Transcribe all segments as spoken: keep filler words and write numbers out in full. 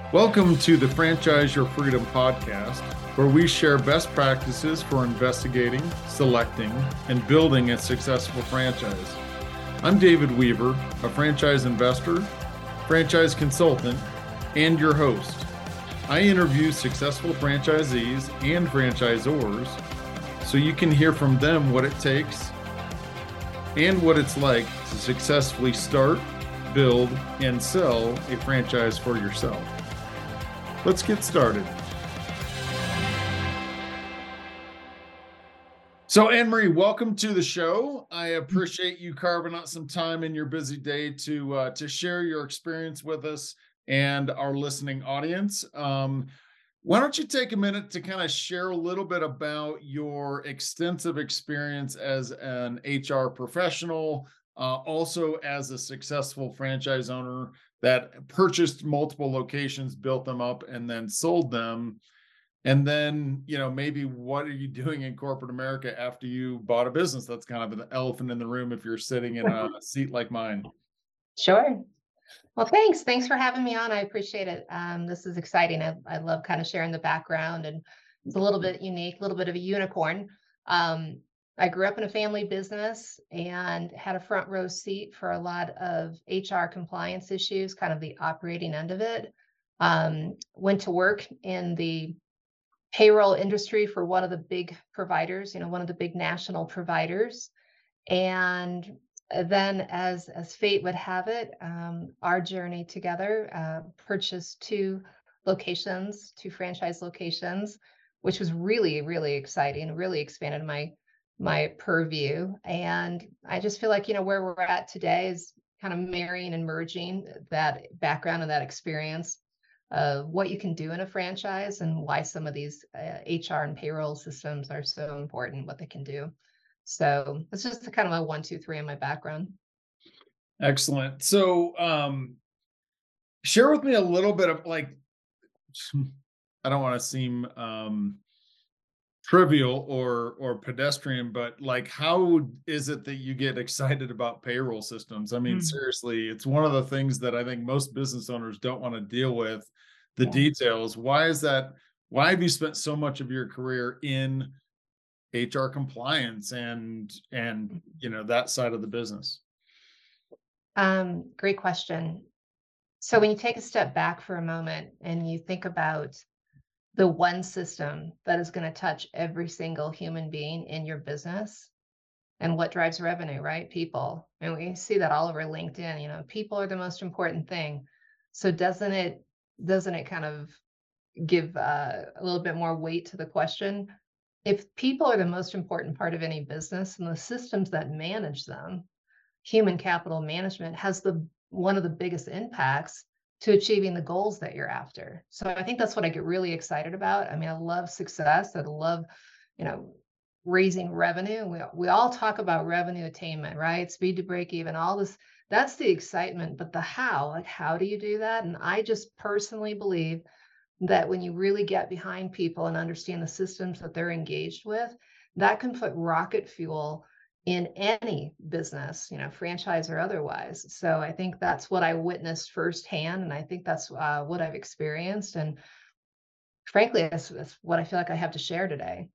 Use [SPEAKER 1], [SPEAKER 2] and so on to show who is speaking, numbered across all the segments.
[SPEAKER 1] Welcome to the Franchise Your Freedom podcast, where we share best practices for investigating, selecting, and building a successful franchise. I'm David Weaver, a franchise investor, franchise consultant, and your host. I interview successful franchisees and franchisors so you can hear from them what it takes and what it's like to successfully start, build, and sell a franchise for yourself. Let's get started. So, Anne-Marie, welcome to the show. I appreciate you carving out some time in your busy day to uh, to share your experience with us and our listening audience. Um, why don't you take a minute to kind of share a little bit about your extensive experience as an H R professional, uh, also as a successful franchise owner that purchased multiple locations, built them up, and then sold them. And then, you know, maybe what are you doing in corporate America after you bought a business? That's kind of an elephant in the room if you're sitting in a seat like mine.
[SPEAKER 2] Sure. Well, thanks. Thanks for having me on. I appreciate it. Um, this is exciting. I, I love kind of sharing the background, and it's a little bit unique, a little bit of a unicorn. Um, I grew up in a family business and had a front row seat for a lot of H R compliance issues, kind of the operating end of it. Um, went to work in the payroll industry for one of the big providers, you know, one of the big national providers. And then, as as fate would have it, um, our journey together uh, purchased two locations, two franchise locations, which was really, really exciting, really expanded my my purview. And I just feel like, you know, where we're at today is kind of marrying and merging that background and that experience of what you can do in a franchise and why some of these uh, H R and payroll systems are so important, what they can do. So it's just a kind of a one, two, three in my background.
[SPEAKER 1] Excellent. So, um, share with me a little bit of like, I don't want to seem um, trivial or or pedestrian, but like, how is it that you get excited about payroll systems? I mean,
[SPEAKER 2] Mm.
[SPEAKER 1] seriously, it's one of the things that I think most business owners don't want to deal with, the
[SPEAKER 2] Yeah.
[SPEAKER 1] details. Why is that? Why have you spent so much of your career in H R compliance and and you know that side of the business?
[SPEAKER 2] Um, great question. So when you take a step back for a moment and you think about the one system that is going to touch every single human being in your business and what drives revenue, right? People. And we see that all over LinkedIn, you know, people are the most important thing. So doesn't it doesn't it kind of give uh, a little bit more weight to the question? If people are the most important part of any business and the systems that manage them, human capital management has the one of the biggest impacts to achieving the goals that you're after. So I think that's what I get really excited about. I mean, I love success. I love, you know, raising revenue. We, we all talk about revenue attainment, right? Speed to break even, all this. That's the excitement, but the how, like, how do you do that? And I just personally believe that when you really get behind people and understand the systems that they're engaged with, that can put rocket fuel in any business, you know, franchise or otherwise. So I think that's what I witnessed firsthand. And I think that's uh, what I've experienced. And frankly, that's, that's what I feel like I have to share today.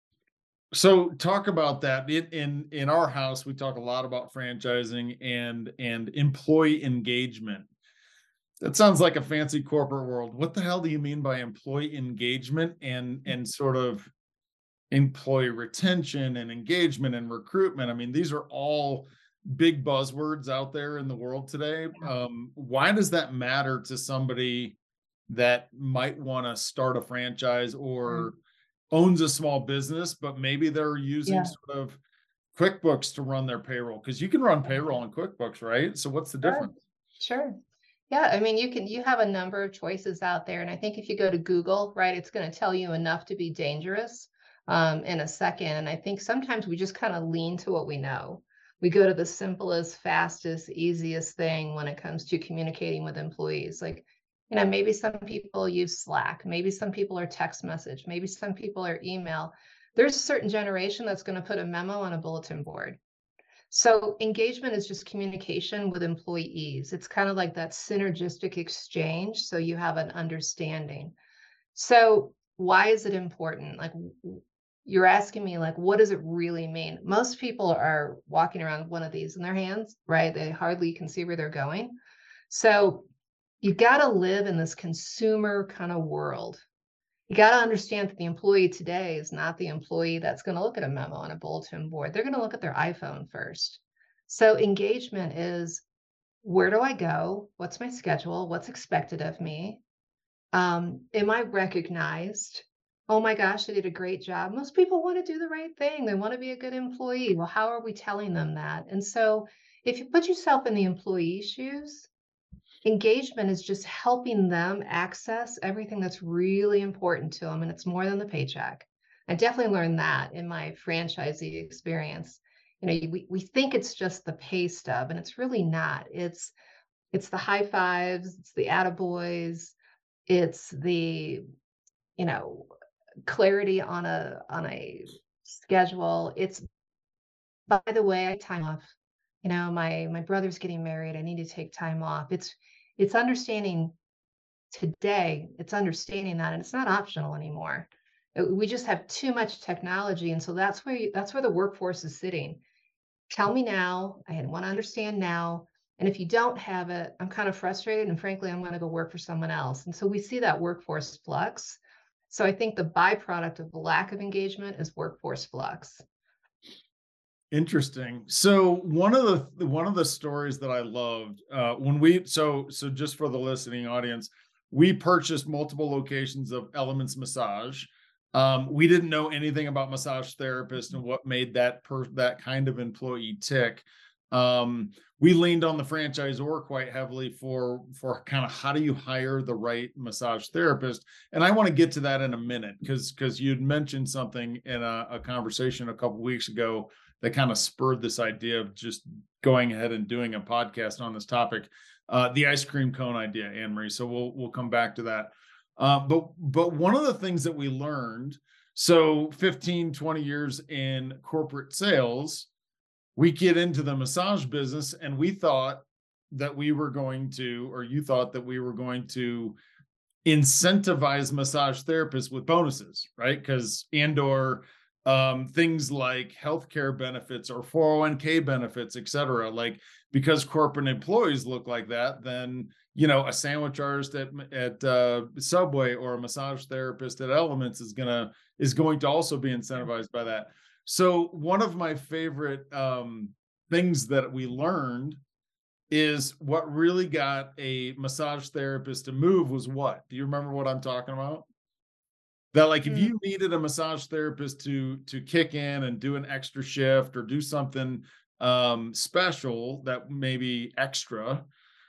[SPEAKER 1] So talk about that. In, in in our house, we talk a lot about franchising and and employee engagement. That sounds like a fancy corporate world. What the hell do you mean by employee engagement and and sort of employee retention and engagement and recruitment? I mean, these are all big buzzwords out there in the world today. Um, why does that matter to somebody that might want to start a franchise
[SPEAKER 2] Mm.
[SPEAKER 1] or owns a small business, but maybe they're using
[SPEAKER 2] Yeah.
[SPEAKER 1] sort of QuickBooks to run their payroll? Because you can run payroll in QuickBooks, right? So what's the
[SPEAKER 2] Sure.
[SPEAKER 1] difference?
[SPEAKER 2] Sure. Yeah, I mean, you can you have a number of choices out there, and I think if you go to Google, right, it's going to tell you enough to be dangerous um, in a second. And I think sometimes we just kind of lean to what we know. We go to the simplest, fastest, easiest thing when it comes to communicating with employees. Like, you know, maybe some people use Slack, maybe some people are text message, maybe some people are email. There's a certain generation that's going to put a memo on a bulletin board. So engagement is just communication with employees. It's kind of like that synergistic exchange. So you have an understanding. So why is it important? Like w- w- you're asking me, like, what does it really mean? Most people are walking around with one of these in their hands, right? They hardly can see where they're going. So you got to live in this consumer kind of world. You got to understand that the employee today is not the employee that's going to look at a memo on a bulletin board. They're going to look at their iPhone first. So engagement is, where do I go? What's my schedule? What's expected of me? Um, am I recognized? Oh my gosh, they did a great job. Most people want to do the right thing. They want to be a good employee. Well, how are we telling them that? And so if you put yourself in the employee's shoes, engagement is just helping them access everything that's really important to them, and it's more than the paycheck. I definitely learned that in my franchisee experience. You know, we, we think it's just the pay stub, and it's really not. It's it's the high fives, it's the attaboys, it's the, you know, clarity on a on a schedule. It's, by the way, I time off. You know, my my brother's getting married. I need to take time off. It's it's understanding today, it's understanding that, and it's not optional anymore. Uh, We just have too much technology, and so that's where you, that's where the workforce is sitting. Tell me now. I want to understand now. And if you don't have it, I'm kind of frustrated, and frankly, I'm going to go work for someone else. And so we see that workforce flux. So I think the byproduct of the lack of engagement is workforce flux.
[SPEAKER 1] Interesting. So one of the one of the stories that I loved uh, when we so so just for the listening audience, we purchased multiple locations of Elements Massage. Um, we didn't know anything about massage therapists and what made that per that kind of employee tick. Um, we leaned on the franchisor quite heavily for for kind of how do you hire the right massage therapist, and I want to get to that in a minute because because you'd mentioned something in a, a conversation a couple weeks ago that kind of spurred this idea of just going ahead and doing a podcast on this topic, uh, the ice cream cone idea, Anne Marie. So we'll we'll come back to that. Uh, but but one of the things that we learned, so fifteen, twenty years in corporate sales, we get into the massage business and we thought that we were going to, or you thought that we were going to incentivize massage therapists with bonuses, right? Because and or um, things like healthcare benefits or four oh one k benefits, et cetera. Like because corporate employees look like that, then you know a sandwich artist at at uh, Subway or a massage therapist at Elements is gonna is going to also be incentivized by that. So one of my favorite um, things that we learned is what really got a massage therapist to move was what? Do you remember what I'm talking about? That like if
[SPEAKER 2] Mm.
[SPEAKER 1] you needed a massage therapist to to kick in and do an extra shift or do something um special that maybe extra,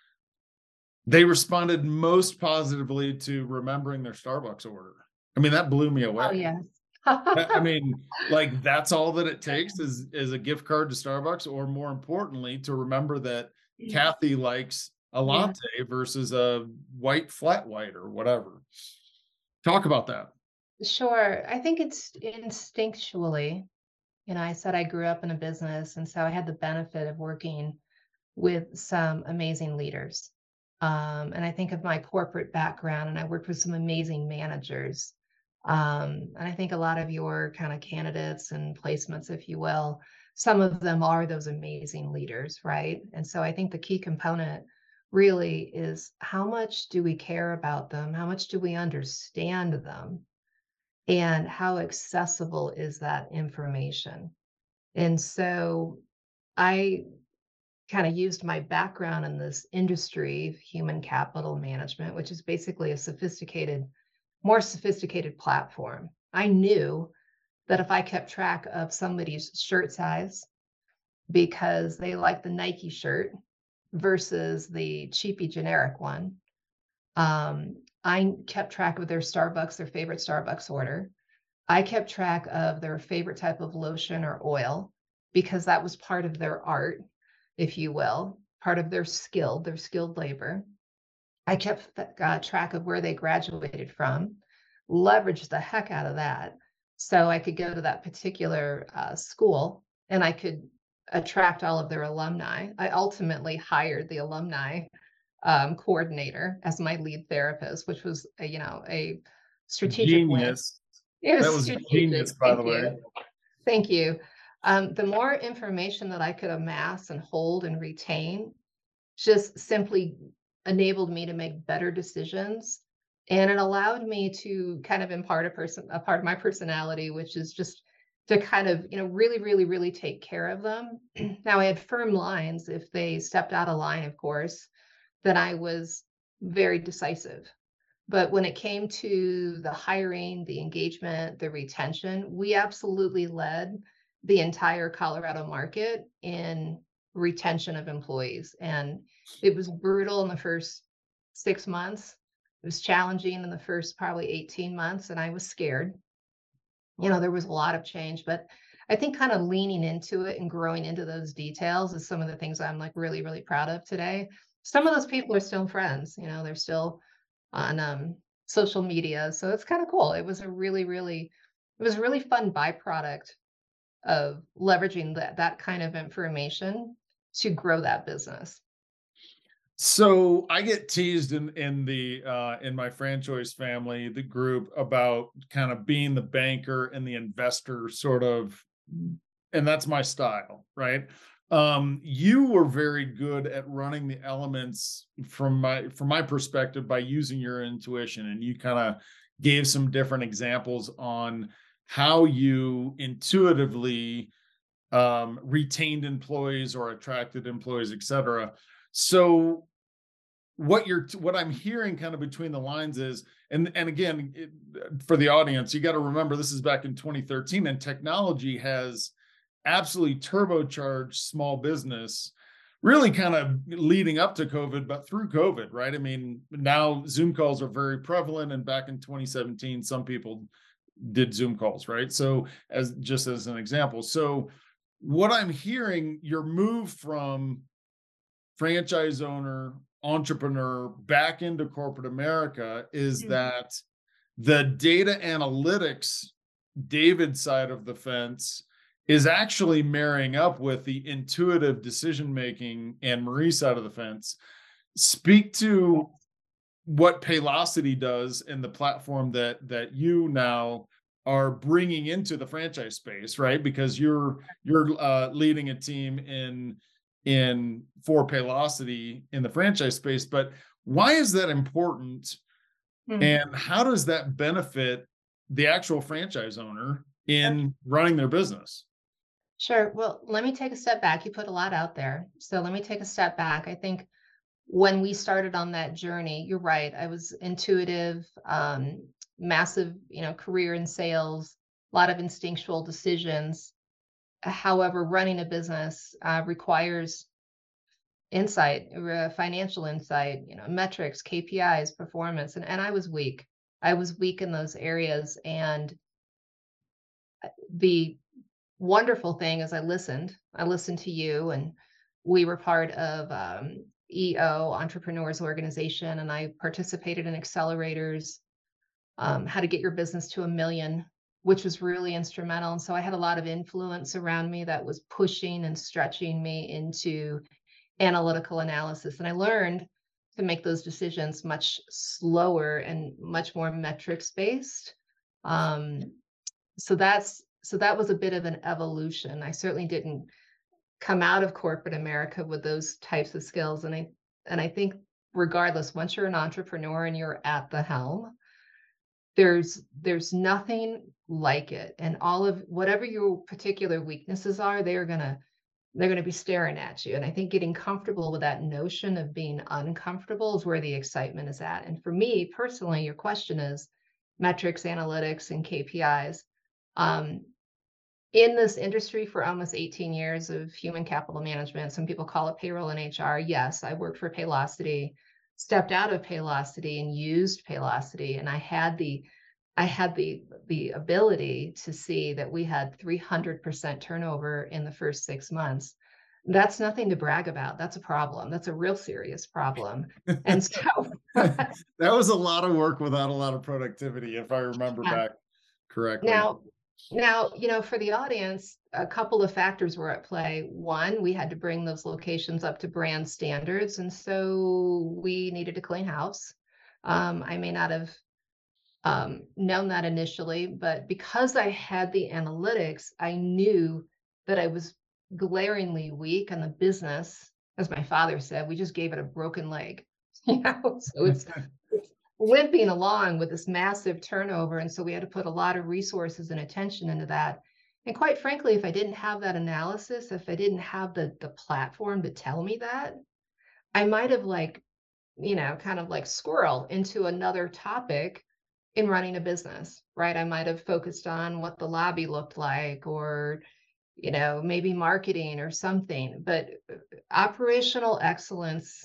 [SPEAKER 1] they responded most positively to remembering their Starbucks order. I mean, that blew me
[SPEAKER 2] Oh,
[SPEAKER 1] away.
[SPEAKER 2] yes.
[SPEAKER 1] I I mean, like that's all that it takes is is a gift card to Starbucks, or more importantly, to remember that Kathy likes a
[SPEAKER 2] Yeah.
[SPEAKER 1] latte versus a white flat white or whatever. Talk about that.
[SPEAKER 2] Sure. I think it's instinctually, you know, I said I grew up in a business, and so I had the benefit of working with some amazing leaders. Um, and I think of my corporate background, and I worked with some amazing managers. Um, and I think a lot of your kind of candidates and placements, if you will, some of them are those amazing leaders, right? And so I think the key component really is, how much do we care about them? How much do we understand them? And how accessible is that information? And so I kind of used my background in this industry of human capital management, which is basically a sophisticated, more sophisticated platform. I knew that if I kept track of somebody's shirt size because they like the Nike shirt versus the cheapy generic one, um, I kept track of their Starbucks, their favorite Starbucks order. I kept track of their favorite type of lotion or oil because that was part of their art, if you will, part of their skill, their skilled labor. I kept uh, track of where they graduated from, leveraged the heck out of that. So I could go to that particular uh, school and I could attract all of their alumni. I ultimately hired the alumni um, coordinator as my lead therapist, which was a, you know, a strategic win.
[SPEAKER 1] Genius.
[SPEAKER 2] It was
[SPEAKER 1] That was
[SPEAKER 2] strategic.
[SPEAKER 1] genius, by the
[SPEAKER 2] Thank
[SPEAKER 1] way.
[SPEAKER 2] you. Thank you. Um, the more information that I could amass and hold and retain just simply enabled me to make better decisions. And it allowed me to kind of impart a person, a part of my personality, which is just to kind of, you know, really, really, really take care of them. Now I had firm lines. If they stepped out of line, of course, then I was very decisive. But when it came to the hiring, the engagement, the retention, we absolutely led the entire Colorado market in retention of employees. And it was brutal in the first six months. It was challenging in the first probably eighteen months, and I was scared. You know, there was a lot of change, but I think kind of leaning into it and growing into those details is some of the things I'm like really, really proud of today. Some of those people are still friends, you know, they're still on um, social media. So it's kind of cool. It was a really, really, it was a really fun byproduct of leveraging that that kind of information to grow that business.
[SPEAKER 1] So I get teased in in the uh in my franchise family, the group, about kind of being the banker and the investor sort of, and that's my style, right? Um, you were very good at running the elements from my from my perspective by using your intuition, and you kind of gave some different examples on how you intuitively um, retained employees or attracted employees, et cetera. So what you're what I'm hearing kind of between the lines is, and and again, it, for the audience, you got to remember this is back in twenty thirteen, and technology has absolutely turbocharged small business, really kind of leading up to COVID, but through COVID, right? I mean, now Zoom calls are very prevalent, and back in twenty seventeen, some people did Zoom calls, right? So, as just as an example, so what I'm hearing, your move from franchise owner, entrepreneur back into corporate America is
[SPEAKER 2] Mm.
[SPEAKER 1] that the data analytics, David side of the fence, is actually marrying up with the intuitive decision making and Marie side of the fence. Speak to what Paylocity does and the platform that that you now are bringing into the franchise space, right? Because you're you're uh, leading a team in in for Paylocity in the franchise space. But why is that important,
[SPEAKER 2] Mm.
[SPEAKER 1] and how does that benefit the actual franchise owner in running their business?
[SPEAKER 2] Sure. Well, let me take a step back. You put a lot out there. So let me take a step back. I think when we started on that journey, you're right. I was intuitive, um, massive, you know, career in sales, a lot of instinctual decisions. However, running a business uh, requires insight, uh, financial insight, you know, metrics, K P Is, performance, and and I was weak. I was weak in those areas, and the wonderful thing is I listened. I listened to you, and we were part of um, E O Entrepreneurs Organization, and I participated in accelerators, um, how to get your business to a million, which was really instrumental. And so I had a lot of influence around me that was pushing and stretching me into analytical analysis. And I learned to make those decisions much slower and much more metrics based. Um, so that's so that was a bit of an evolution. I certainly didn't come out of corporate America with those types of skills. And I and I think regardless, once you're an entrepreneur and you're at the helm, there's there's nothing like it. And all of whatever your particular weaknesses are, they're gonna they're gonna be staring at you. And I think getting comfortable with that notion of being uncomfortable is where the excitement is at. And for me personally, your question is metrics, analytics, and K P Is. Um, in this industry for almost eighteen years of human capital management, some people call it payroll and H R. Yes, I worked for Paylocity, stepped out of Paylocity and used Paylocity, and I had the I had the the ability to see that we had three hundred percent turnover in the first six months. That's nothing to brag about. That's a problem. That's a real serious problem. And so,
[SPEAKER 1] That was a lot of work without a lot of productivity, if I remember
[SPEAKER 2] yeah.
[SPEAKER 1] back correctly.
[SPEAKER 2] Now, Now, you know, for the audience, a couple of factors were at play. One, we had to bring those locations up to brand standards, and so we needed to clean house. Um, I may not have um, known that initially, but because I had the analytics, I knew that I was glaringly weak in the business. As my father said, we just gave it a broken leg, you know, so it's it's limping along with this massive turnover. And so we had to put a lot of resources and attention into that. And quite frankly, if I didn't have that analysis, if I didn't have the the platform to tell me that, I might have like, you know, kind of like squirrel into another topic in running a business, right? I might have focused on what the lobby looked like or, you know, maybe marketing or something. But uh, operational excellence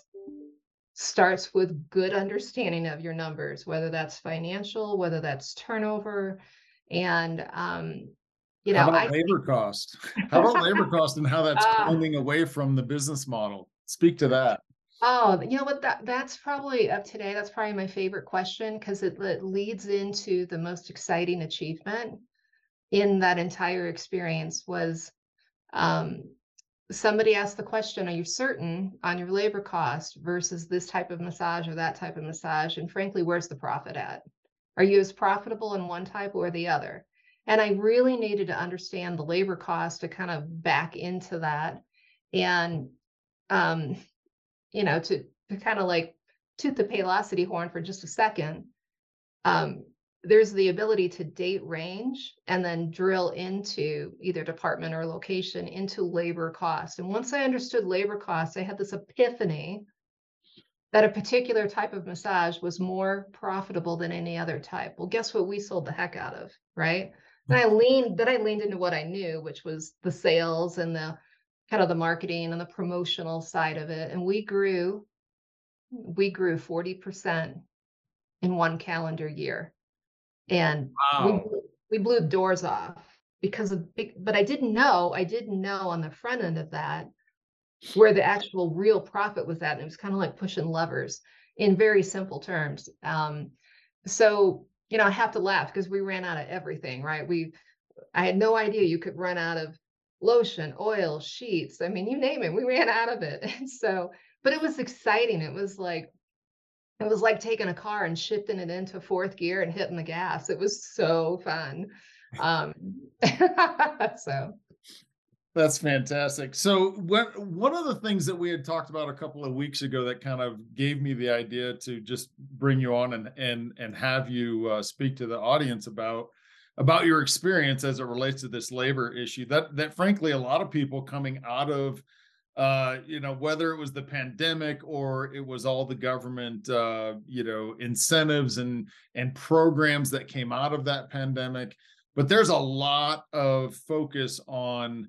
[SPEAKER 2] starts with good understanding of your numbers, whether that's financial, whether that's turnover. And, um, you
[SPEAKER 1] How
[SPEAKER 2] know,
[SPEAKER 1] about
[SPEAKER 2] I
[SPEAKER 1] labor cost? How about labor cost and how that's
[SPEAKER 2] uh,
[SPEAKER 1] climbing away from the business model? Speak to that.
[SPEAKER 2] oh, you know what? That that's probably of today. That's probably my favorite question because it, it leads into the most exciting achievement in that entire experience was um, somebody asked the question, are you certain on your labor cost versus this type of massage or that type of massage? And frankly, where's the profit at? Are you as profitable in one type or the other? And I really needed to understand the labor cost to kind of back into that. And um, you know, to to kind of like toot the Paylocity horn for just a second, um, there's the ability to date range and then drill into either department or location into labor cost. And once I understood labor costs, I had this epiphany that a particular type of massage was more profitable than any other type. Well, guess what we sold the heck out of, right? And I leaned, then I leaned into what I knew, which was the sales and the kind of the marketing and the promotional side of it. And we grew, we grew forty percent in one calendar year. And we
[SPEAKER 1] Wow.
[SPEAKER 2] we blew the doors off because of big, but I didn't know, I didn't know on the front end of that where the actual real profit was at. And it was kind of like pushing levers in very simple terms. Um, so, you know, I have to laugh because we ran out of everything, right? We, I had no idea you could run out of lotion, oil, sheets. I mean, you name it, we ran out of it. And so, but it was exciting. It was like, it was like taking a car and shifting it into fourth gear and hitting the gas. It was so fun. Um, so
[SPEAKER 1] That's fantastic. So, what one of the things that we had talked about a couple of weeks ago that kind of gave me the idea to just bring you on and and and have you uh, speak to the audience about about your experience as it relates to this labor issue. That that frankly, a lot of people coming out of uh, you know, whether it was the pandemic or it was all the government uh, you know, incentives and and programs that came out of that pandemic. But there's a lot of focus on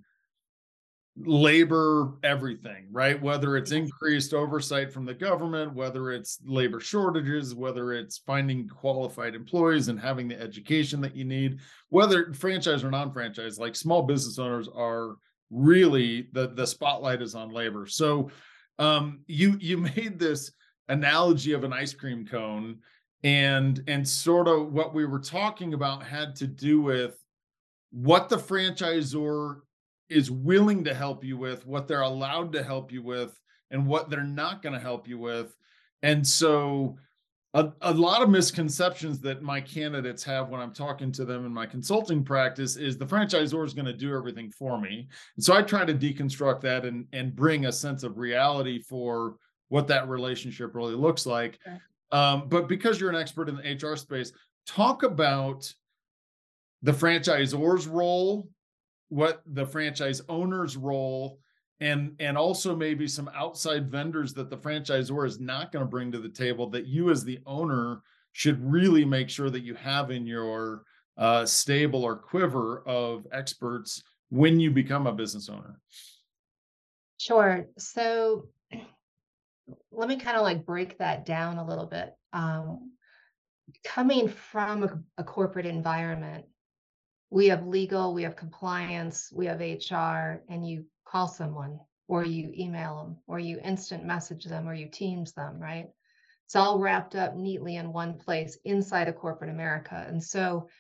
[SPEAKER 1] labor everything, right? Whether it's
[SPEAKER 2] yes,
[SPEAKER 1] increased oversight from the government, whether it's labor shortages, whether it's finding qualified employees and having the education that you need, whether franchise or non-franchise, like small business owners are really the the spotlight is on labor. So um you you made this analogy of an ice cream cone, and and sort of what we were talking about had to do with what the franchisor is willing to help you with, what they're allowed to help you with, and what they're not going to help you with. And so, a, a lot of misconceptions that my candidates have when I'm talking to them in my consulting practice is the franchisor is going to do everything for me. And so I try to deconstruct that and, and bring a sense of reality for what that relationship really looks like.
[SPEAKER 2] sure.
[SPEAKER 1] Um, but because you're an expert in the H R space, talk about the franchisor's role, what the franchise owner's role, and and also maybe some outside vendors that the franchisor is not going to bring to the table that you as the owner should really make sure that you have in your uh, stable or quiver of experts when you become a business owner.
[SPEAKER 2] Sure. So let me kind of like break that down a little bit. Um, coming from a, a corporate environment, we have legal, we have compliance, we have H R, and you call someone or you email them or you instant message them or you Teams them, right? It's all wrapped up neatly in one place inside of corporate America. And so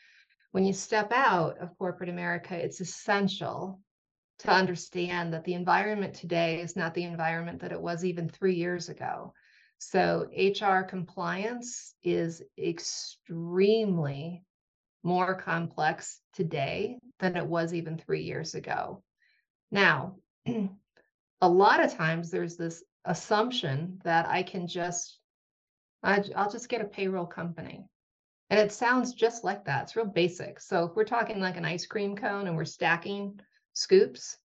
[SPEAKER 2] When you step out of corporate America, it's essential to understand that the environment today is not the environment that it was even three years ago. So H R compliance is extremely more complex today than it was even three years ago. Now, a lot of times there's this assumption that I can just, I, I'll just get a payroll company. And it sounds just like that. It's real basic. So if we're talking like an ice cream cone and we're stacking scoops,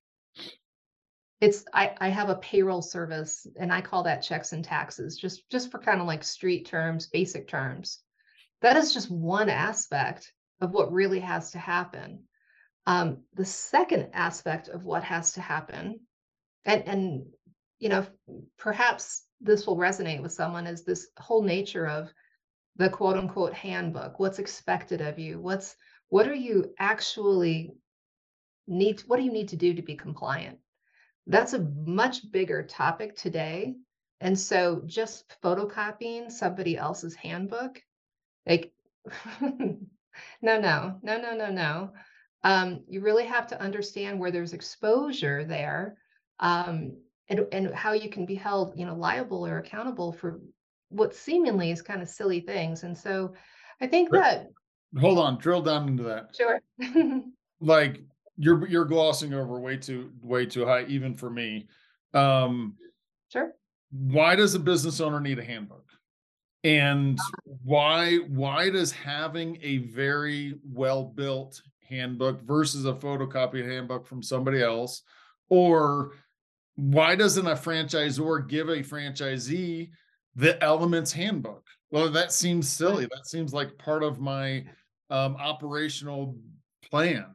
[SPEAKER 2] it's I, I have a payroll service and I call that checks and taxes, just just for kind of like street terms, basic terms. That is just one aspect of what really has to happen. Um, the second aspect of what has to happen, and and you know, perhaps this will resonate with someone, is this whole nature of the quote unquote handbook. What's expected of you? What's what are you actually need? What do you need to do to be compliant? That's a much bigger topic today. And so just photocopying somebody else's handbook, like, no, no, no, no, no, no. Um, you really have to understand where there's exposure there, um, and, and how you can be held, you know, liable or accountable for what seemingly is kind of silly things. And so I think
[SPEAKER 1] But
[SPEAKER 2] that,
[SPEAKER 1] hold on, drill down into that.
[SPEAKER 2] sure.
[SPEAKER 1] Like you're you're glossing over way too way too high, even for me. Um,
[SPEAKER 2] Sure.
[SPEAKER 1] why does a business owner need a handbook? And why why does having a very well built handbook versus a photocopied handbook from somebody else, or why doesn't a franchisor give a franchisee the Elements handbook? Well, that seems silly. That seems like part of my um, operational plan.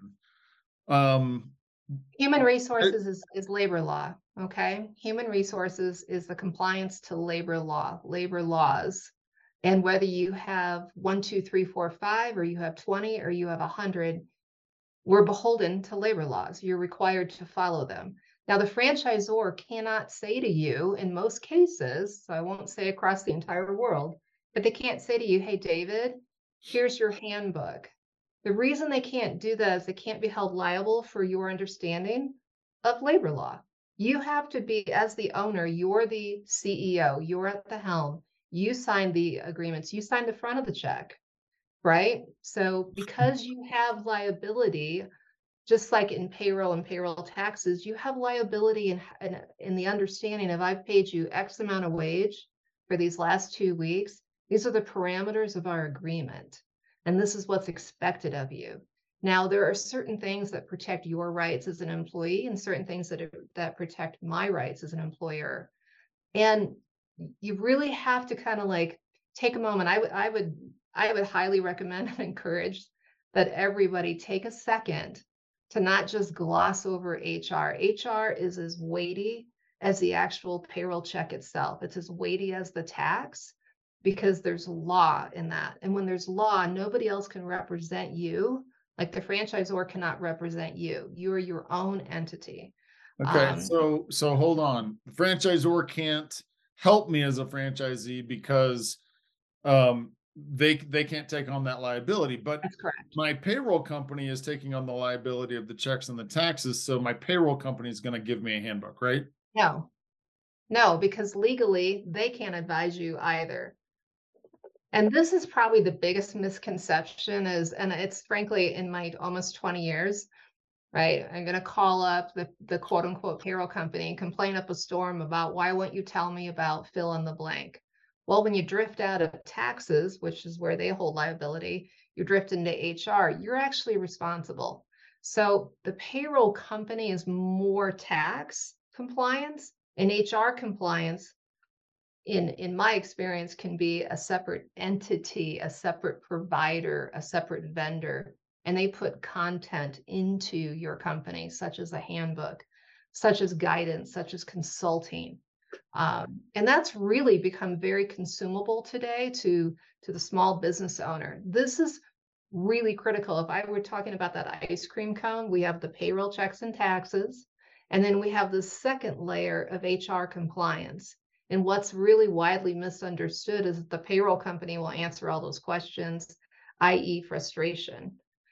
[SPEAKER 1] Um,
[SPEAKER 2] Human
[SPEAKER 1] I-
[SPEAKER 2] resources is, is labor law, okay? Human resources is the compliance to labor law, labor laws. And whether you have one, two, three, four, five, or you have twenty, or you have a hundred, we're beholden to labor laws. You're required to follow them. Now, the franchisor cannot say to you, in most cases, so I won't say across the entire world, but they can't say to you, hey, David, here's your handbook. The reason they can't do that is they can't be held liable for your understanding of labor law. You have to be, as the owner, you're the C E O, you're at the helm, you sign the agreements, you sign the front of the check, right? So because you have liability, just like in payroll and payroll taxes, you have liability in, in, in the understanding of I've paid you X amount of wage for these last two weeks. These are the parameters of our agreement, and this is what's expected of you. Now, there are certain things that protect your rights as an employee and certain things that, are, that protect my rights as an employer. And you really have to kind of like take a moment. I would, I would, I would highly recommend and encourage that everybody take a second to not just gloss over H R. H R is as weighty as the actual payroll check itself. It's as weighty as the tax because there's law in that. And when there's law, nobody else can represent you. Like the franchisor cannot represent you. You are your own entity.
[SPEAKER 1] okay,
[SPEAKER 2] Um,
[SPEAKER 1] so so hold on. The franchisor can't help me as a franchisee because um, they they can't take on that liability. But
[SPEAKER 2] that's correct.
[SPEAKER 1] my payroll company is taking on the liability of the checks and the taxes, so my payroll company is going to give me a handbook, right?
[SPEAKER 2] No, no, because legally they can't advise you either. And this is probably the biggest misconception is, and it's frankly in my almost twenty years, right? I'm going to call up the, the quote unquote payroll company and complain up a storm about why won't you tell me about fill in the blank? Well, when you drift out of taxes, which is where they hold liability, you drift into H R, you're actually responsible. So the payroll company is more tax compliance, and H R compliance in in my experience can be a separate entity, a separate provider, a separate vendor, and they put content into your company such as a handbook, such as guidance, such as consulting. Um, and that's really become very consumable today to to the small business owner. This is really critical. If I were talking about that ice cream cone, we have the payroll checks and taxes, and then we have the second layer of H R compliance. And what's really widely misunderstood is that the payroll company will answer all those questions. that is frustration.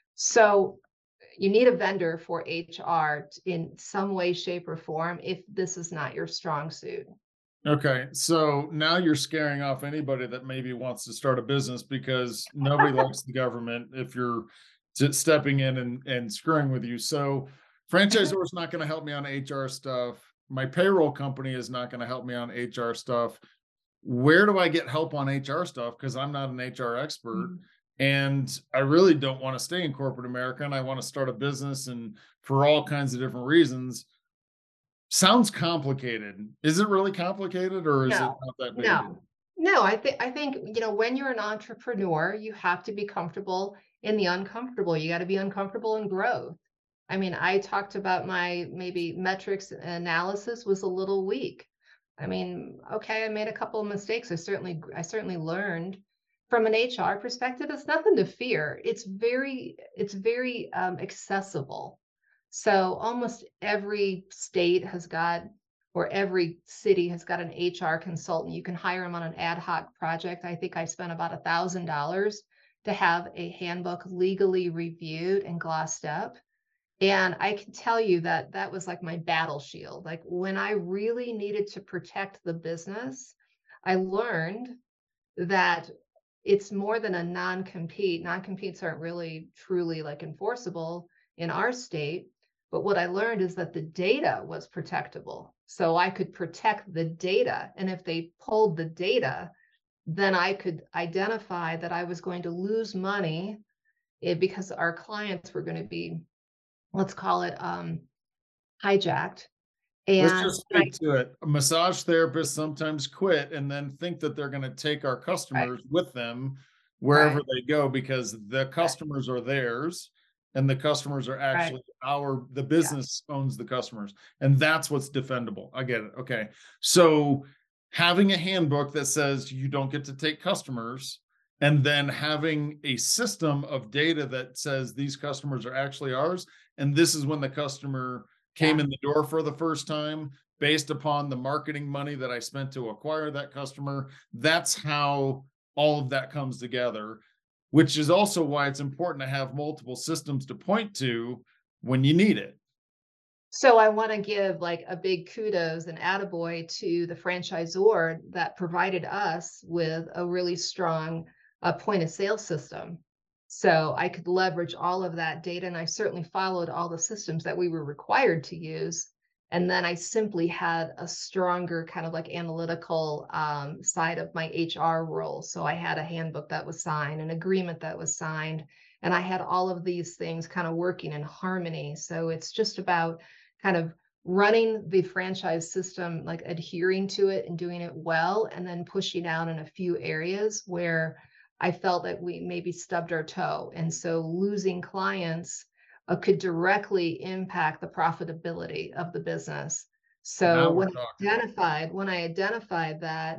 [SPEAKER 2] So you need a vendor for H R in some way, shape, or form if this is not your strong suit.
[SPEAKER 1] Okay, so now you're scaring off anybody that maybe wants to start a business because nobody likes the government if you're t- stepping in and, and screwing with you. So franchisor is not going to help me on H R stuff. My payroll company is not going to help me on H R stuff. Where do I get help on H R stuff? Because I'm not an H R expert.
[SPEAKER 2] Mhm.
[SPEAKER 1] And I really don't want to stay in corporate America and I want to start a business and for all kinds of different reasons. Sounds complicated. Is it really complicated or is it
[SPEAKER 2] No,
[SPEAKER 1] not that big a deal?
[SPEAKER 2] no, no. I think I think you know when you're an entrepreneur, you have to be comfortable in the uncomfortable. You got to be uncomfortable in growth. I mean, I talked about my maybe metrics analysis was a little weak. I mean, okay, I made a couple of mistakes. I certainly I certainly learned from an H R perspective. It's nothing to fear. It's very it's very um, accessible. So almost every state has got, or every city has got an H R consultant. You can hire them on an ad hoc project. I think I spent about a thousand dollars to have a handbook legally reviewed and glossed up. And I can tell you that that was like my battle shield. Like when I really needed to protect the business, I learned that it's more than a non-compete. Non-competes aren't really truly like enforceable in our state. But what I learned is that the data was protectable. So I could protect the data. And if they pulled the data, then I could identify that I was going to lose money eh, because our clients were going to be, let's call it um, hijacked.
[SPEAKER 1] Let's
[SPEAKER 2] And
[SPEAKER 1] just
[SPEAKER 2] I,
[SPEAKER 1] speak to it. Massage therapists sometimes quit and then think that they're going to take our
[SPEAKER 2] right,
[SPEAKER 1] customers with them wherever
[SPEAKER 2] right,
[SPEAKER 1] they go because the
[SPEAKER 2] right,
[SPEAKER 1] customers are theirs and the customers are
[SPEAKER 2] right.
[SPEAKER 1] actually our, the
[SPEAKER 2] Yeah.
[SPEAKER 1] business owns the customers. And that's what's defendable. I get it. Okay. So having a handbook that says you don't get to take customers and then having a system of data that says these customers are actually ours. And this is when the customer came
[SPEAKER 2] Yeah.
[SPEAKER 1] in the door for the first time based upon the marketing money that I spent to acquire that customer. That's how all of that comes together, which is also why it's important to have multiple systems to point to when you need it.
[SPEAKER 2] So I want to give like a big kudos and attaboy to the franchisor that provided us with a really strong uh, point of sale system. So I could leverage all of that data, and I certainly followed all the systems that we were required to use. And then I simply had a stronger kind of like analytical um, side of my H R role. So I had a handbook that was signed, an agreement that was signed, and I had all of these things kind of working in harmony. So it's just about kind of running the franchise system, like adhering to it and doing it well, and then pushing out in a few areas where I felt that we maybe stubbed our toe. And so losing clients uh, could directly impact the profitability of the business. So
[SPEAKER 1] Now we're
[SPEAKER 2] when I
[SPEAKER 1] talking.
[SPEAKER 2] identified, when I identified that,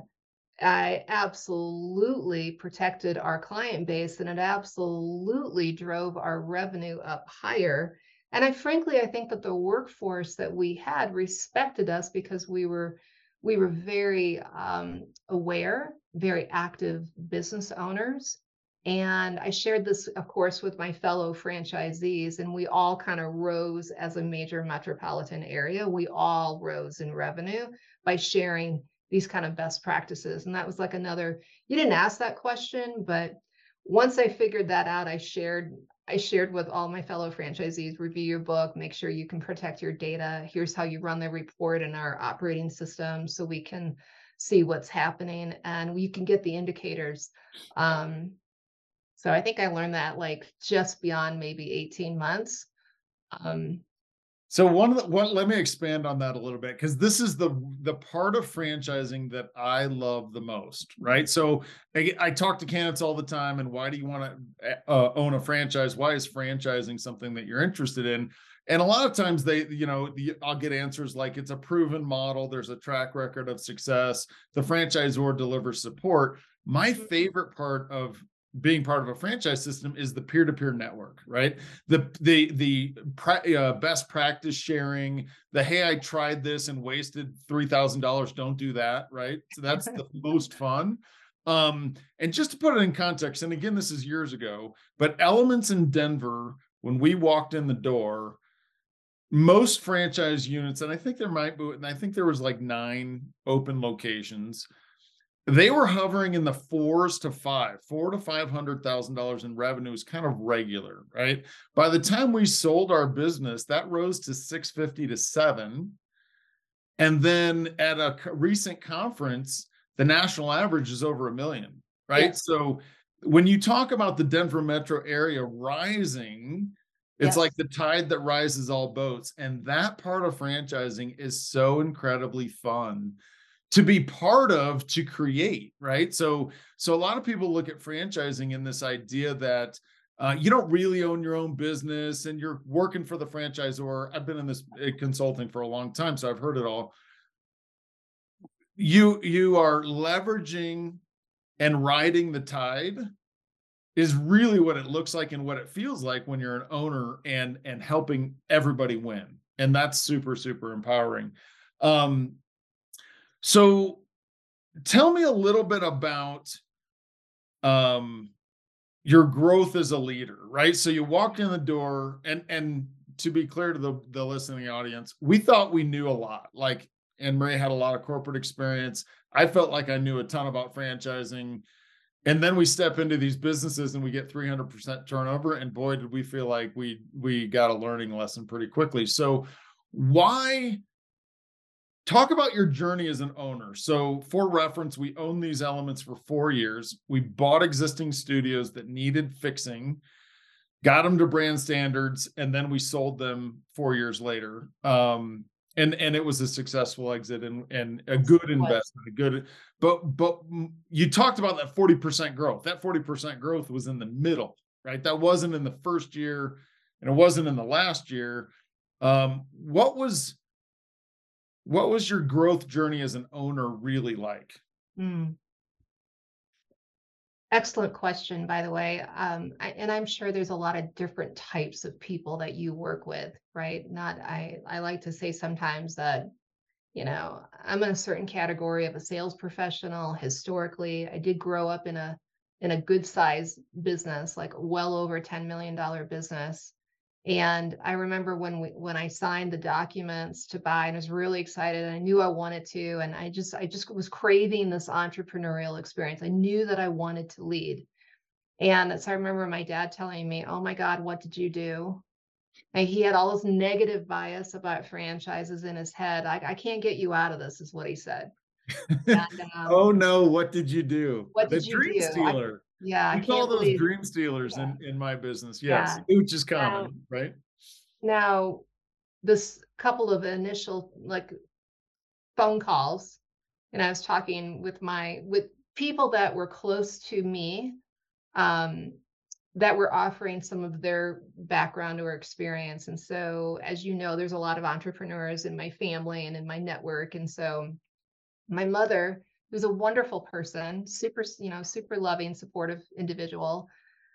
[SPEAKER 2] I absolutely protected our client base and it absolutely drove our revenue up higher. And I frankly, I think that the workforce that we had respected us because we were we were very um, aware, very active business owners. And I shared this, of course, with my fellow franchisees, and we all kind of rose as a major metropolitan area. We all rose in revenue by sharing these kind of best practices. And that was like another, you didn't ask that question, but once I figured that out, I shared I shared with all my fellow franchisees, review your book, make sure you can protect your data. Here's how you run the report in our operating system so we can see what's happening and you can get the indicators. Um, so I think I learned that like just beyond maybe eighteen months. Um,
[SPEAKER 1] So one of the one, let me expand on that a little bit because this is the the part of franchising that I love the most, right? So I, I talk to candidates all the time, and why do you want to uh, own a franchise? Why is franchising something that you're interested in? And a lot of times they, you know, the, I'll get answers like it's a proven model, there's a track record of success, the franchisor delivers support. My favorite part of being part of a franchise system is the peer-to-peer network, right? The the the uh, best practice sharing, the hey, I tried this and wasted three thousand dollars. Don't do that, right? So that's the most fun. Um, and just to put it in context, and again, this is years ago, but Elements in Denver, when we walked in the door, most franchise units, and I think there might be, and I think there was like nine open locations, they were hovering in the fours to five, four to five hundred thousand dollars in revenue is kind of regular, right? By the time we sold our business, that rose to six fifty to seven. And then at a recent conference, the national average is over a million, right?
[SPEAKER 2] Yes.
[SPEAKER 1] So when you talk about the Denver metro area rising, it's
[SPEAKER 2] Yes.
[SPEAKER 1] like the tide that rises all boats. And that part of franchising is so incredibly fun to be part of, to create, right? So, so a lot of people look at franchising in this idea that uh, you don't really own your own business and you're working for the franchisor. I've been in this uh, consulting for a long time, so I've heard it all. You, you are leveraging and riding the tide is really what it looks like and what it feels like when you're an owner and, and helping everybody win. And that's super, super empowering. Um, So tell me a little bit about um, your growth as a leader, right? So you walked in the door, and and to be clear to the, the listening audience, we thought we knew a lot. Like Anne Marie had a lot of corporate experience. I felt like I knew a ton about franchising. And then we step into these businesses and we get three hundred percent turnover. And boy, did we feel like we we got a learning lesson pretty quickly. So why talk about your journey as an owner? So for reference, we owned these Elements for four years. We bought existing studios that needed fixing, got them to brand standards, and then we sold them four years later. Um, and, and it was a successful exit and, and a good investment, a good, but, but you talked about that forty percent growth. That forty percent growth was in the middle, right? That wasn't in the first year and it wasn't in the last year. Um, what was, What was your growth journey as an owner really like?
[SPEAKER 2] Mm. Excellent question, by the way. Um, I, and I'm sure there's a lot of different types of people that you work with, right? Not, I, I like to say sometimes that, you know, I'm in a certain category of a sales professional. Historically, I did grow up in a, in a good size business, like well over ten million dollar business. And I remember when we when I signed the documents to buy and was really excited, and I knew I wanted to, and I just I just was craving this entrepreneurial experience. I knew that I wanted to lead. And so I remember my dad telling me, "Oh my God, what did you do?" And he had all this negative bias about franchises in his head. I, I can't get you out of this, is what he said. And
[SPEAKER 1] Oh
[SPEAKER 2] um,
[SPEAKER 1] no, what did you do?
[SPEAKER 2] what
[SPEAKER 1] The
[SPEAKER 2] did you
[SPEAKER 1] dream
[SPEAKER 2] do? I
[SPEAKER 1] stealer.
[SPEAKER 2] Yeah, I
[SPEAKER 1] We call
[SPEAKER 2] can't
[SPEAKER 1] those
[SPEAKER 2] believe.
[SPEAKER 1] dream stealers
[SPEAKER 2] Yeah,
[SPEAKER 1] in, in my business. Yes.
[SPEAKER 2] yeah.
[SPEAKER 1] Which is
[SPEAKER 2] Now,
[SPEAKER 1] common, right?
[SPEAKER 2] now this couple of initial like phone calls, and I was talking with my with people that were close to me, um, that were offering some of their background or experience. And so, as you know, there's a lot of entrepreneurs in my family and in my network. And so my mother, who's a wonderful person, super, you know, super loving, supportive individual,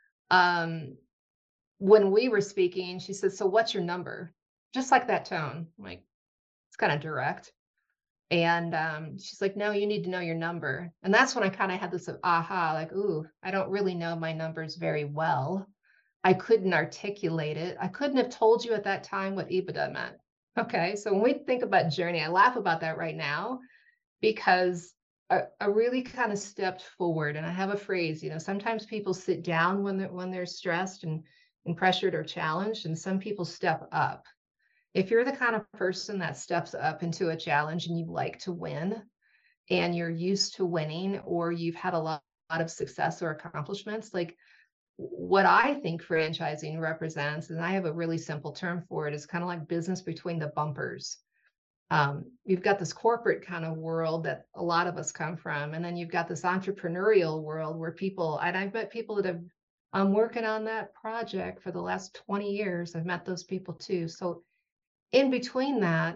[SPEAKER 2] um, when we were speaking, she said, "So what's your number?" Just like that tone. I'm like, it's kind of direct. And um, she's like, "No, you need to know your number." And that's when I kind of had this aha, like, ooh, I don't really know my numbers very well. I couldn't articulate it. I couldn't have told you at that time what EBITDA meant. Okay. So when we think about journey, I laugh about that right now because I, I really kind of stepped forward. And I have a phrase, you know, sometimes people sit down when they're when they're stressed and, and pressured or challenged, and some people step up. If you're the kind of person that steps up into a challenge and you like to win and you're used to winning, or you've had a lot, lot of success or accomplishments, like what I think franchising represents, and I have a really simple term for it, is kind of like business between the bumpers. Um, you've got this corporate kind of world that a lot of us come from, and then you've got this entrepreneurial world where people, and I've met people that have, I'm working on that project for the last twenty years. I've met those people too. So in between that,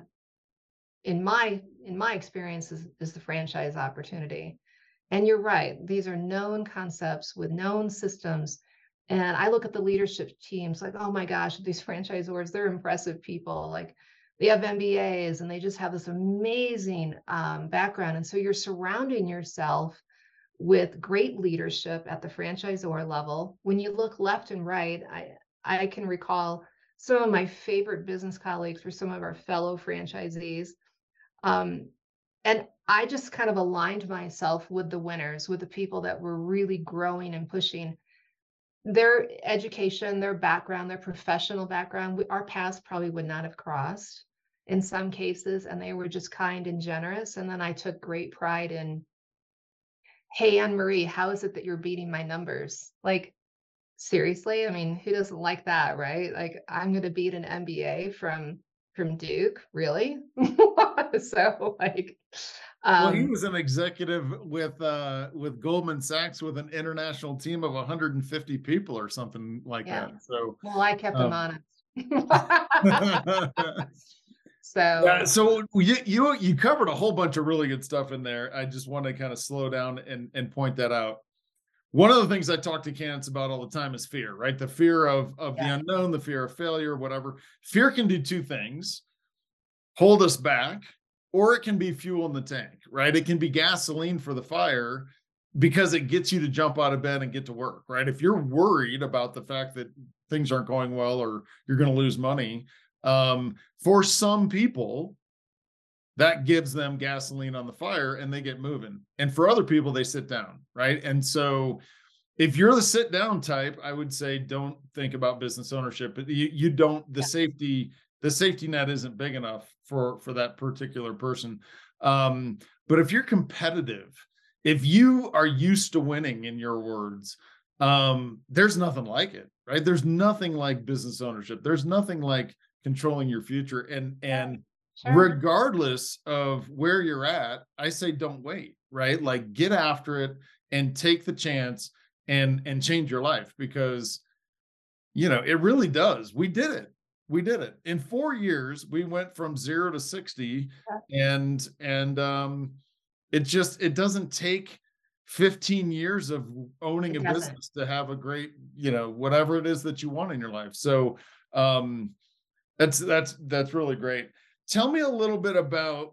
[SPEAKER 2] in my in my experience, is, is the franchise opportunity. And you're right, these are known concepts with known systems. And I look at the leadership teams like, oh my gosh, these franchisors, they're impressive people. Like they have M B As and they just have this amazing um, background. And so you're surrounding yourself with great leadership at the franchisor level. When you look left and right, I, I can recall some of my favorite business colleagues were some of our fellow franchisees. Um, and I just kind of aligned myself with the winners, with the people that were really growing and pushing their education, their background, their professional background. We, our paths probably would not have crossed in some cases, and they were just kind and generous. And then I took great pride in, hey, Anne Marie, how is it that you're beating my numbers? Like, seriously? I mean, who doesn't like that, right? Like, I'm going to beat an M B A from from Duke, really? So, like,
[SPEAKER 1] Well, he
[SPEAKER 2] um,
[SPEAKER 1] was an executive with uh with Goldman Sachs with an international team of one hundred fifty people or something like
[SPEAKER 2] yeah.
[SPEAKER 1] that. So
[SPEAKER 2] Well, I kept them
[SPEAKER 1] um
[SPEAKER 2] honest.
[SPEAKER 1] yeah,
[SPEAKER 2] So,
[SPEAKER 1] so you you you covered a whole bunch of really good stuff in there. I just want to kind of slow down and and point that out. One of the things I talk to candidates about all the time is fear, right? The fear of of the
[SPEAKER 2] yeah,
[SPEAKER 1] unknown, the fear of failure, whatever. Fear can do two things: hold us back, or it can be fuel in the tank, right? It can be gasoline for the fire because it gets you to jump out of bed and get to work, right? If you're worried about the fact that things aren't going well or you're going to lose money, um, for some people, that gives them gasoline on the fire and they get moving. And for other people, they sit down, right? And so if you're the sit down type, I would say don't think about business ownership. But you, you don't, the
[SPEAKER 2] yeah,
[SPEAKER 1] safety, the safety net isn't big enough for for that particular person. Um, but if you're competitive, if you are used to winning, in your words, um, there's nothing like it, right? There's nothing like business ownership. There's nothing like controlling your future. And and
[SPEAKER 2] sure.
[SPEAKER 1] regardless of where you're at, I say don't wait, right? Like get after it and take the chance and and change your life, because you know it really does. We did it. We did it in four years. We went from zero to sixty,
[SPEAKER 2] Yeah,
[SPEAKER 1] and and um it just it doesn't take fifteen years of owning
[SPEAKER 2] it
[SPEAKER 1] a
[SPEAKER 2] doesn't.
[SPEAKER 1] business to have a great, you know, whatever it is that you want in your life. So um that's that's that's really great. Tell me a little bit about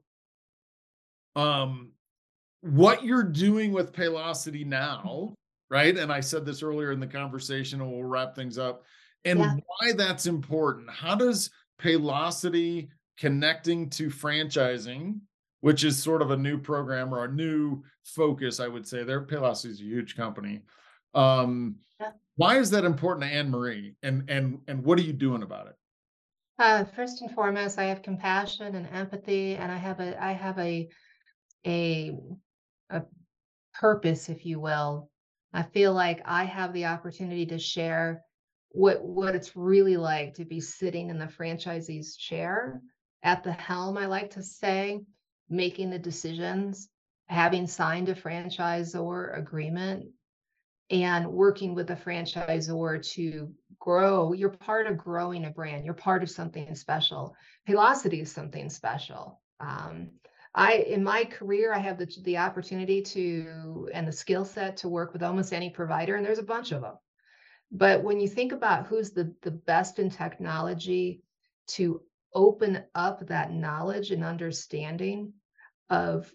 [SPEAKER 1] um what you're doing with Paylocity now, right? And I said this earlier in the conversation, and we'll wrap things up,
[SPEAKER 2] Yeah.
[SPEAKER 1] and why that's important. How does Paylocity connecting to franchising, which is sort of a new program or a new focus, I would say. Their Paylocity is a huge company. Um,
[SPEAKER 2] Yeah.
[SPEAKER 1] why is that important to Anne Marie, and and and what are you doing about it?
[SPEAKER 2] Uh, first and foremost, I have compassion and empathy, and I have a I have a a a purpose, if you will. I feel like I have the opportunity to share what what it's really like to be sitting in the franchisee's chair at the helm, I like to say, making the decisions, having signed a franchisor agreement, and working with the franchisor to grow. You're part of growing a brand. You're part of something special. Paylocity is something special. Um, I, in my career, I have the, the opportunity to and the skill set to work with almost any provider, and there's a bunch of them. But when you think about who's the, the best in technology to open up that knowledge and understanding of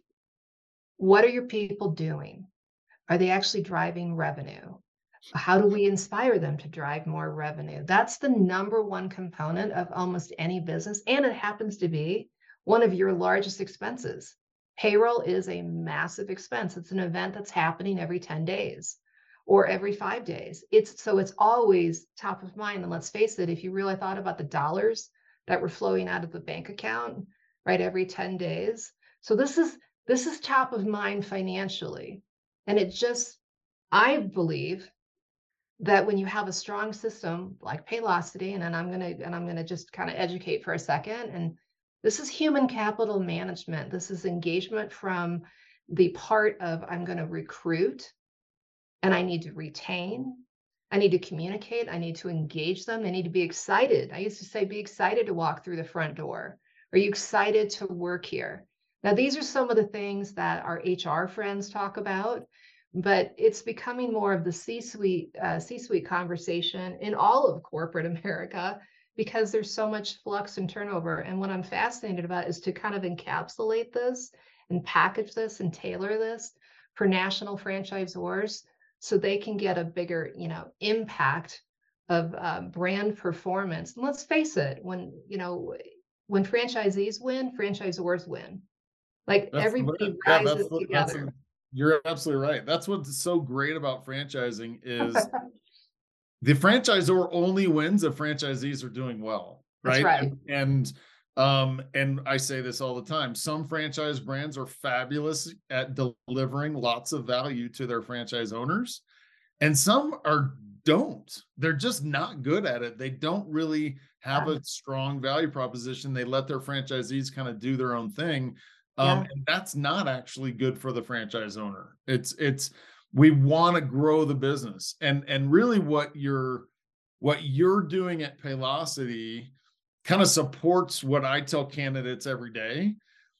[SPEAKER 2] what are your people doing? Are they actually driving revenue? How do we inspire them to drive more revenue? That's the number one component of almost any business. And it happens to be one of your largest expenses. Payroll is a massive expense. It's an event that's happening every ten days or every five days. It's so it's always top of mind. And let's face it, if you really thought about the dollars that were flowing out of the bank account, right, every ten days. So this is this is top of mind financially. And it just, I believe that when you have a strong system like Paylocity, and then I'm gonna and I'm gonna just kind of educate for a second. And this is human capital management. This is engagement from the part of I'm going to recruit and I need to retain. I need to communicate. I need to engage them. They need to be excited. I used to say, be excited to walk through the front door. Are you excited to work here? Now, these are some of the things that our H R friends talk about, but it's becoming more of the C-suite, uh, C-suite conversation in all of corporate America because there's so much flux and turnover. And what I'm fascinated about is to kind of encapsulate this and package this and tailor this for national franchisors so they can get a bigger, you know, impact of uh, brand performance. And let's face it, when, you know, when franchisees win, franchisors win. Like
[SPEAKER 1] That's the
[SPEAKER 2] everybody
[SPEAKER 1] win. Yeah, that's
[SPEAKER 2] rises
[SPEAKER 1] the, that's
[SPEAKER 2] together.
[SPEAKER 1] a, you're absolutely right. That's what's so great about franchising is the franchisor only wins if franchisees are doing well,
[SPEAKER 2] That's
[SPEAKER 1] right?
[SPEAKER 2] right.
[SPEAKER 1] And and um and I say this all the time. Some franchise brands are fabulous at delivering lots of value to their franchise owners, and some are don't. They're just not good at it. They don't really have
[SPEAKER 2] Yeah.
[SPEAKER 1] a strong value proposition. They let their franchisees kind of do their own thing. Um,
[SPEAKER 2] Yeah.
[SPEAKER 1] and that's not actually good for the franchise owner. It's it's we want to grow the business. And and really what you're what you're doing at Paylocity kind of supports what I tell candidates every day.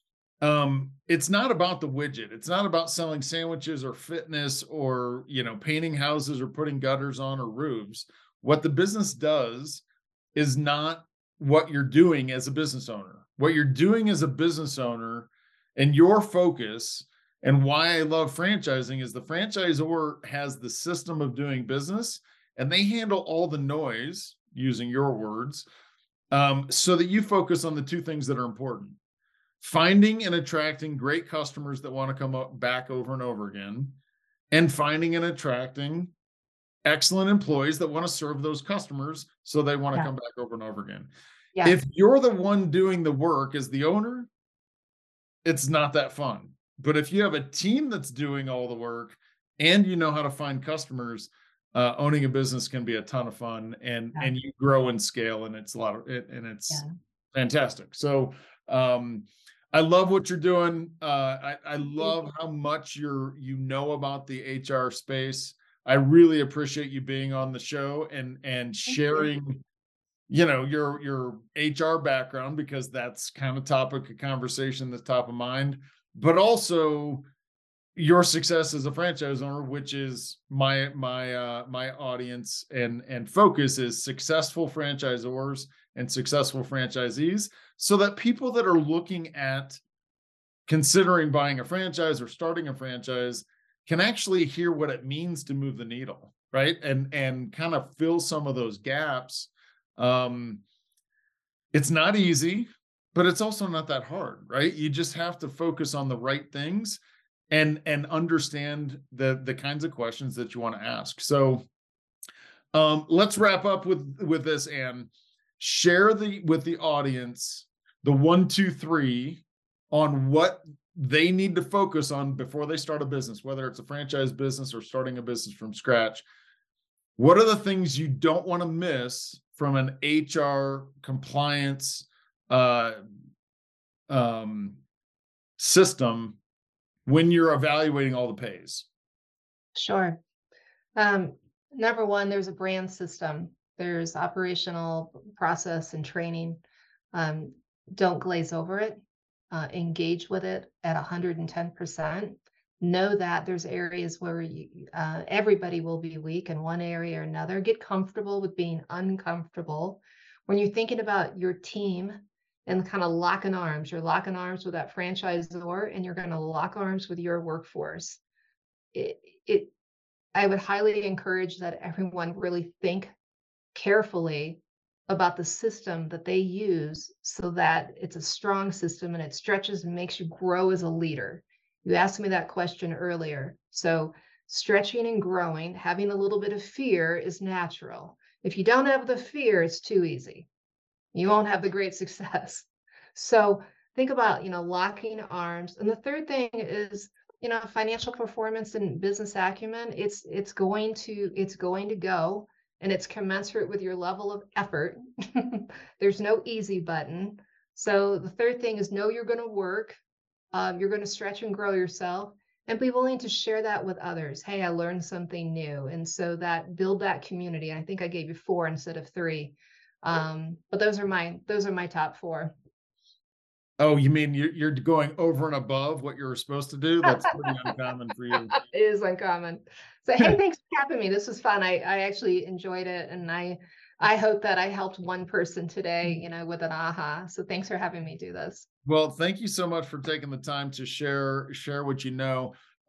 [SPEAKER 1] Um, it's not about the widget. It's not about selling sandwiches or fitness or, you know, painting houses or putting gutters on or roofs. What the business does is not what you're doing as a business owner. What you're doing as a business owner and your focus, and why I love franchising, is the franchisor has the system of doing business and they handle all the noise, using your words, um, so that you focus on the two things that are important: finding and attracting great customers that want to come up back over and over again, and finding and attracting excellent employees that want to serve those customers so they want to
[SPEAKER 2] Yeah.
[SPEAKER 1] come back over and over again.
[SPEAKER 2] Yeah.
[SPEAKER 1] If you're the one doing the work as the owner, it's not that fun. But if you have a team that's doing all the work and you know how to find customers, uh, owning a business can be a ton of fun, and
[SPEAKER 2] Yeah.
[SPEAKER 1] and you grow and scale, and it's a lot of it, and it's
[SPEAKER 2] Yeah.
[SPEAKER 1] fantastic. So um, I love what you're doing. Uh, I, I
[SPEAKER 2] Thank you.
[SPEAKER 1] love how much you're you know about the H R space. I really appreciate you being on the show and and
[SPEAKER 2] Thank you.
[SPEAKER 1] sharing, you know, your your H R background, because that's kind of topic of conversation that's top of mind, but also your success as a franchise owner, which is my my uh my audience and and focus is successful franchisors and successful franchisees, so that people that are looking at considering buying a franchise or starting a franchise can actually hear what it means to move the needle, right? And and kind of fill some of those gaps. Um, it's not easy, but it's also not that hard, right? You just have to focus on the right things and and understand the the kinds of questions that you want to ask. So um, let's wrap up with with this, and share the with the audience the one, two, three on what they need to focus on before they start a business, whether it's a franchise business or starting a business from scratch. What are the things you don't want to miss from an H R compliance uh, um, system when you're evaluating all the pays?
[SPEAKER 2] Sure. Um, number one, there's a brand system. There's operational process and training. Um, don't glaze over it. Uh, engage with it at one hundred ten percent. Know that there's areas where you, uh, everybody will be weak in one area or another. Get comfortable with being uncomfortable. When you're thinking about your team and kind of locking arms, you're locking arms with that franchisor and you're going to lock arms with your workforce. It, it, I would highly encourage that everyone really think carefully about the system that they use so that it's a strong system and it stretches and makes you grow as a leader. You asked me that question earlier. So stretching and growing, having a little bit of fear is natural. If you don't have the fear, it's too easy. You won't have the great success. So think about, you know, locking arms. And the third thing is, you know, financial performance and business acumen. It's it's going to it's going to go, and it's commensurate with your level of effort. There's no easy button. So the third thing is know you're going to work. Um, you're going to stretch and grow yourself, and be willing to share that with others. Hey, I learned something new, and so that build that community. I think I gave you four instead of three, um, but those are my those are my top four.
[SPEAKER 1] Oh, you mean you're you're going over and above what you're supposed to do? That's pretty uncommon for you.
[SPEAKER 2] It is uncommon. So hey, thanks for having me. This was fun. I I actually enjoyed it, and I I hope that I helped one person today, you know, with an aha. So thanks for having me do this.
[SPEAKER 1] Well, thank you so much for taking the time to share share what you know.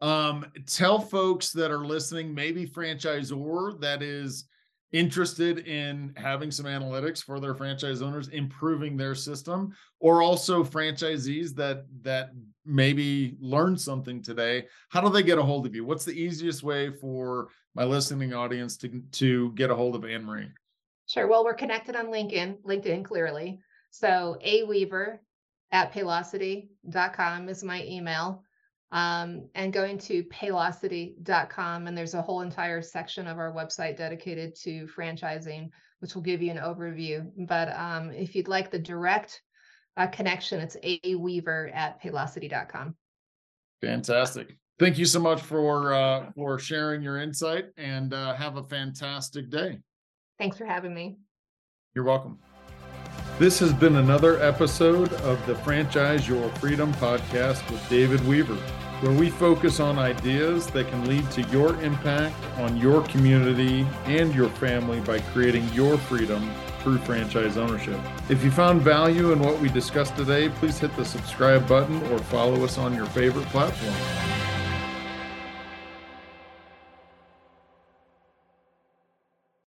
[SPEAKER 1] Um, tell folks that are listening, maybe franchisor that is interested in having some analytics for their franchise owners, improving their system, or also franchisees that that maybe learned something today. How do they get a hold of you? What's the easiest way for my listening audience to to get a hold of Anne Marie?
[SPEAKER 2] Sure. Well, we're connected on LinkedIn, LinkedIn clearly. So a weaver at paylocity dot com is my email. Um, and going to paylocity dot com, and there's a whole entire section of our website dedicated to franchising, which will give you an overview. But um, if you'd like the direct uh, connection, it's a weaver at paylocity dot com.
[SPEAKER 1] Fantastic. Thank you so much for uh, for sharing your insight, and uh, have a fantastic day.
[SPEAKER 2] Thanks for having me.
[SPEAKER 1] You're welcome. This has been another episode of the Franchise Your Freedom podcast with David Weaver, where we focus on ideas that can lead to your impact on your community and your family by creating your freedom through franchise ownership. If you found value in what we discussed today, please hit the subscribe button or follow us on your favorite platform.